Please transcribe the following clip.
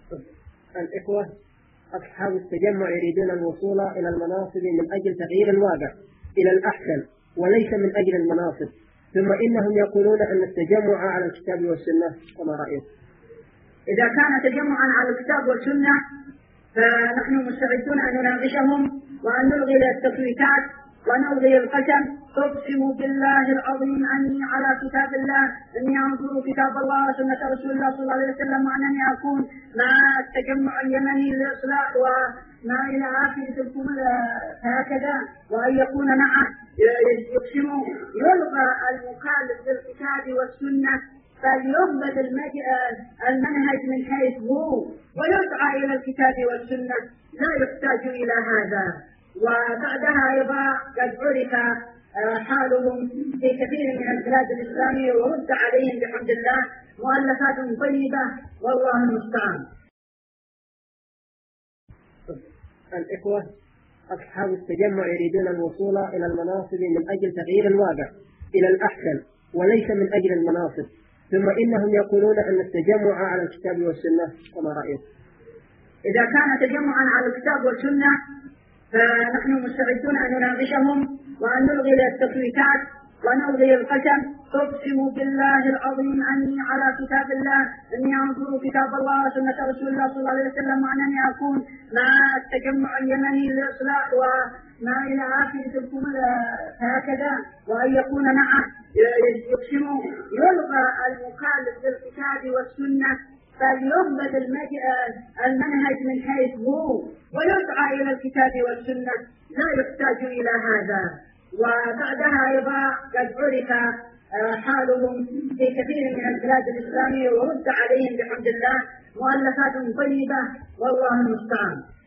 الإخوة أصحاب التجمع يريدون الوصول إلى المناصب من أجل تغيير الواقع إلى الأحسن وليس من أجل المناصب، ثم إنهم يقولون أن التجمع على الكتاب والسنة. وما رأيك؟ إذا كان تجمعا على الكتاب والسنة فنحن مستعدون أن نناقشهم وأن نلغي التفويتات ونلغي القسم. أقسم بالله العظيم أني على كتاب الله أني أنظر كتاب الله وسنة رسول الله صلى الله عليه وسلم وأنني أكون مع التجمع اليمني للإصلاح وما إلى آخر تلكم هكذا، وأن يكون معه يقسم يلغى المخالف للكتاب والسنة فليضبط المنهج من حيث هو ويدعى إلى الكتاب والسنة، لا يحتاج إلى هذا. وبعدها أيضا قد عرف حالهم في كثير من البلاد الإسلامية ورد عليهم بحمد الله مؤلفات طيبة والله المستعان. الإخوة أصحاب التجمع يريدون الوصول إلى المناصب من أجل تغيير الواقع إلى الأحسن وليس من أجل المناصب، ثم إنهم يقولون أن التجمع على الكتاب والسنة. وما رأيك؟ إذا كان تجمعا على الكتاب والسنة فنحن مستعدون أن نناقشهم وأن نلغي التفويتات ونلغي القسم. أقسم بالله العظيم أني على كتاب الله أني أنظر كتاب الله وسنة رسول الله صلى الله عليه وسلم وأنني أكون مع التجمع اليمني للإصلاح وما إلى آخر تلكم هكذا، وأن يكون معه يقسم يلغى المخالف للكتاب والسنة فليضبط المنهج من حيث هو ويدعى إلى الكتاب والسنة، لا يحتاج إلى هذا. وبعدها أيضا قد عرف حالهم في كثير من البلاد الإسلامية ورد عليهم بحمد الله مؤلفات طيبة والله المستعان.